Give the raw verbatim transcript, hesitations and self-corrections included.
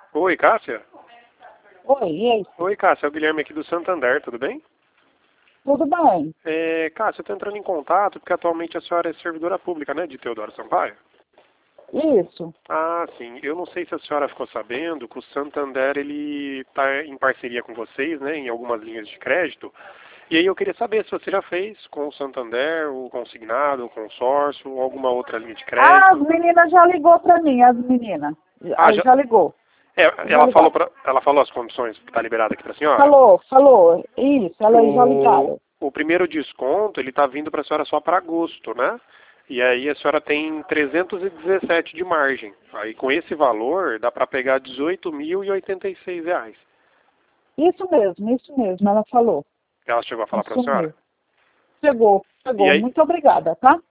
Oi, Cássia? Oi, e aí? Oi, Cássia, é o Guilherme aqui do Santander, tudo bem? Tudo bem? É, Cássia, eu estou entrando em contato porque atualmente a senhora é servidora pública, né, de Teodoro Sampaio? Isso. Ah, sim. Eu não sei se a senhora ficou sabendo que o Santander, ele está em parceria com vocês, né, em algumas linhas de crédito. E aí eu queria saber se você já fez com o Santander, o consignado, o consórcio, ou alguma outra linha de Ah, as crédito. meninas já ligou pra mim, as meninas. Ah, Já, já, já ligou. é, Já ela falou ligaram. pra, ela falou as condições que está liberada aqui para a senhora? Falou, falou. Isso, elas já O, ligaram. o primeiro desconto, ele está vindo para a senhora só para agosto, né? E aí a senhora tem trezentos e dezessete de margem. Aí com esse valor dá para pegar dezoito mil e oitenta e seis reais. Isso mesmo, isso mesmo, ela falou. Ela chegou a falar para a Isso senhora? mesmo. Chegou, E chegou. aí, Muito obrigada, tá?